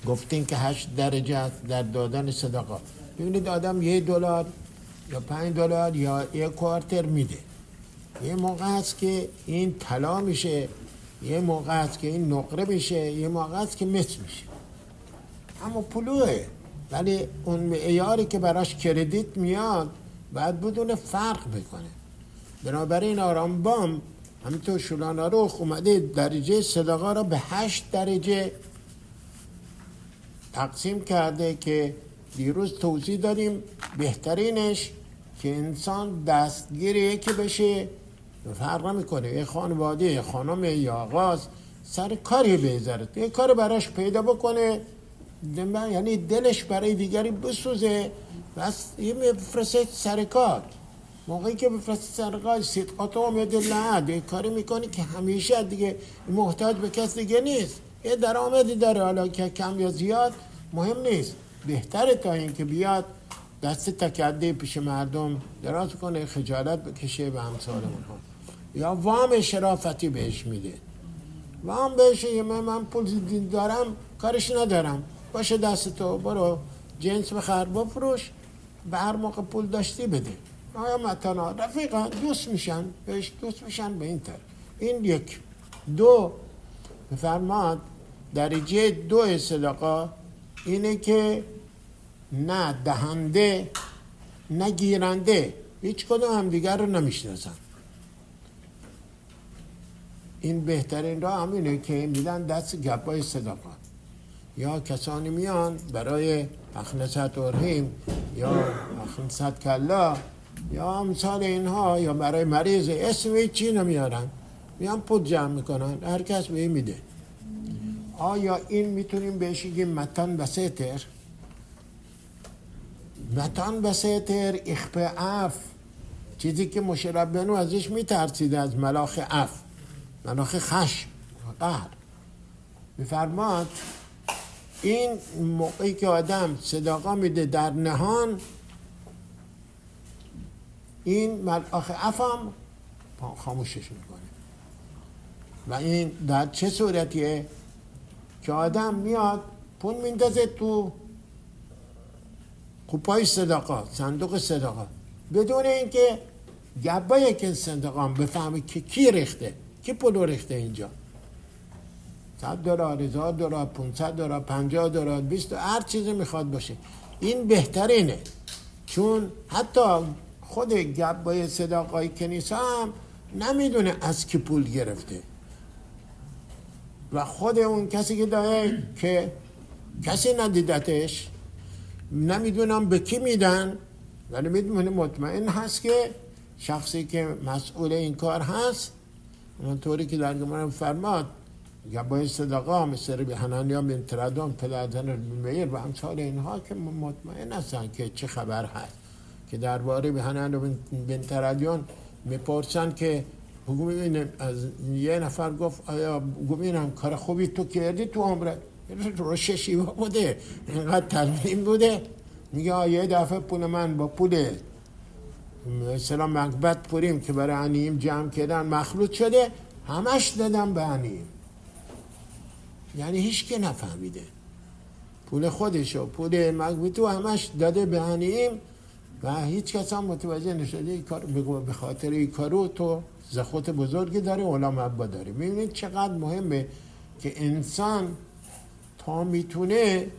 گفتین که 8 درجه است در دادن صدقات. ببینید آدم $1 یا $5 یا 1/4 میده، یه موقع هست که این طلا میشه، یه موقع هست که این نقره میشه، یه موقع هست که مس میشه، اما پولوه. ولی اون معیاری که براش کردیت میاد باید بدون فرق بکنه. بنابراین رامبام همینطور شولاناروخ اومده درجه صدقه را به 8 درجه تقسیم کرده که دیروز توضیح دادیم. بهترینش که انسان دستگیر یکی بشه، فرق نمیکنه یه خانواده، یه خانم، یا آغاز سر کاری بذاره، یه کار براش پیدا بکنه، یعنی دلش برای دیگری بسوزه، بس یه بفرسته سر کار. موقعی که بفرسته سر کار صدقات امید الله، یه کاری میکنی که همیشه دیگه محتاج به کس دیگه نیست، یه درآمدی داره، حالا که کم یا زیاد مهم نیست، بهتره تا این که بیاد دست تکده پیش مردم دراز کنه، خجالت بکشه به امثال اونها. یا وام شرافتی بهش میده، وام بهش من پول دارم کارش ندارم، باشه دست تو برو جنس بخر بفروش، به هر موقع پول داشتی بده. آیا متنا رفیقا دوست میشن، بهش دوست میشن به این طرف. این یک. دو، بفرماد درجه 2 صدقه اینه که نه دهنده نه گیرنده هیچ کدوم هم دیگر رو نمیشناسن. این بهترین راه همینه که میدن دست گپای صدقات. یا کسانی میان برای اخنصت ارهیم یا اخنصت کلا یا امثال اینها، یا برای مریض اسم چی نمیارن، میان پول جمع میکنن، هر کس به این میده. آیا این میتونیم بهش بگیم متن بسیتر؟ متن بسیتر اخفاء عف، چیزی که مشربیانو ازش میترسیده، از ملاخ عف، ملاخ خشم قهر. میفرماد این موقعی که آدم صدقه میده در نهان، این ملاخ عف هم خاموشش میکنه. و این در چه صورتیه؟ که آدم میاد پول میندازه تو کوپای صدقه، صندوق صدقه، بدون اینکه گبای که صندوق هم بفهمه که کی ریخته، کی پولو ریخته اینجا. $100، $1000، $500، $50، 20، هر چیزی میخواد باشه. این بهترینه، چون حتی خود گبای صدقای کنیسه هم نمیدونه از کی پول گرفته، و خود اون کسی که داره که کسی ندیدتش، نمیدونم به کی میدن، ولی میدونه مطمئن هست که شخصی که مسئول این کار هست، اونطوری که در گمان فرماد گبای صدقه مثل ربی حنانیا بن تردون پدرزن المیر و امثال اینها که مطمئن هستن که چه خبر هست، که درباره ربی حنانیا بن تردون میپرسن که از یه نفر گفت آیا گمینم کار خوبی تو کردی تو عمرت؟ روش شیوه بوده، اینقدر تلمیم بوده. میگه یه دفعه پول من با پول مثلا مقبت پوریم که برای عنیم جمع کردن مخلوط شده، همش دادم به عنیم. یعنی هیچ که نفهمیده پول خودشو، پول مقبتو همش داده به عنیم و هیچ کس هم متوجه نشده. به خاطر این کارو تو زخوت بزرگی داره، علام عبا داره. میبینید چقدر مهمه که انسان تا میتونه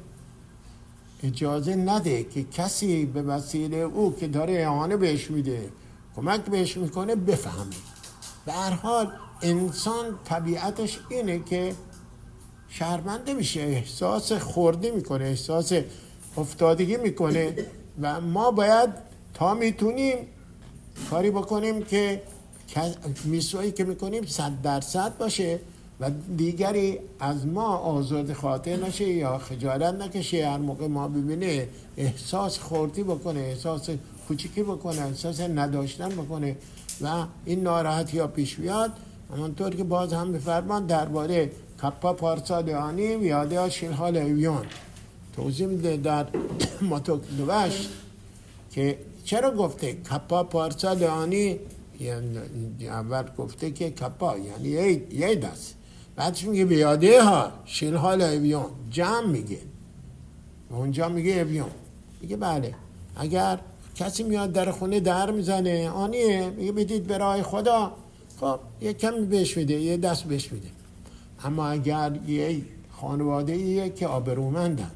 اجازه نده که کسی به وسیله او که داره اعانه بهش میده، کمک بهش میکنه، بفهمه. به هر حال انسان طبیعتش اینه که شرمنده میشه، احساس خوردی میکنه، احساس افتادگی میکنه، و ما باید تا میتونیم کاری بکنیم که میسوایی که میکنیم 100% باشه و دیگری از ما آزرد خاطر نشه یا خجالت نکشه. هر موقع ما ببینه احساس خوردی بکنه، احساس کوچیکی بکنه، احساس نداشتن بکنه و این ناراحتی ها پیش بیاد. همانطور که باز هم بفرمان درباره کپا پارسا دیانی یاده ها شیلها لیویون توضیح میده در متوکلوش که چرا گفته کپا پارسا دیانی. یعنی اول گفته که کپا یعنی یه دست، بعدش میگه بیاده ها شیلها لیویون جمع میگه. اونجا میگه بیام. میگه بله. اگر کسی میاد در خونه در میزنه آنیه، میگه بدید به راه خدا، خب یه کمی بهش میده، یه دست بهش میده. اما اگر یه خانواده ایه که آبرومندن،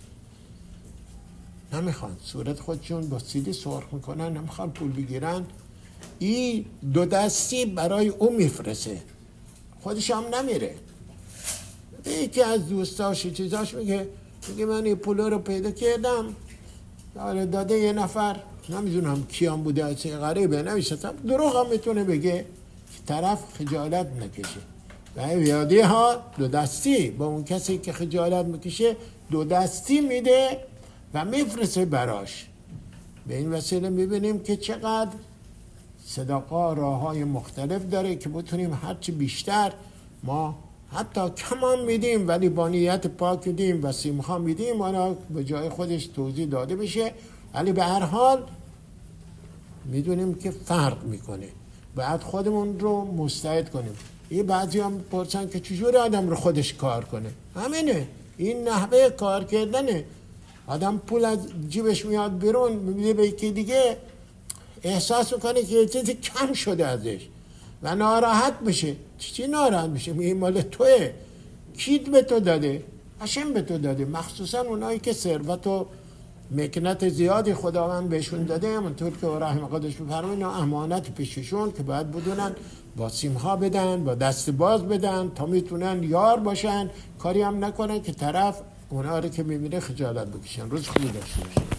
نمیخوان صورت خودشون با سیلی سرخ میکنن، نمیخوان پول بگیرن، این دو دستی برای اون میفرسه، خودش هم نمیره. یکی از دوستاش چیزاش میگه من این پول رو پیدا کردم، داده یه نفر، نمیدونم کیام بوده، چه غریبه نمیشتم، دروغ هم میتونه بگه که طرف خجالت نکشه. و یادی ها دو دستی با اون کسی که خجالت میکشه دو دستی میده و میفرسه براش. به این وسیله میبینیم که چقدر صدقه راه های مختلف داره که بتونیم هرچی بیشتر، ما حتی کمان میدیم ولی با نیت پاک میدیم و سیمخا میدیم، اونا به جای خودش توضیح داده بشه، ولی به هر حال میدونیم که فرق میکنه. باید خودمون رو مستعد کنیم. یه بعضی هم پرسن که چجور آدم رو خودش کار کنه. همینه، این نحوه کار کردنه. آدم پول از جیبش میاد بیرون، میده به یکی دیگه، احساس میکنه که یه چیزی کم شده ازش و ناراحت میشه. چی ناراحت میشه؟ میگه مال توه، کیت به تو داده، هشم به تو داده. مخصوصا اونایی که ثروت و مکنت زیادی خداوند بهشون داده، همونطور که رحم خودش بفرمایید، امانت پیششون که باید بدونن با سیمها بدن، با دست باز بدن تا میتونن یار باشن، کاری هم نکنن که طرف اونا رو که میمیره خجالت بکشن. روز خوبی داشته باشید.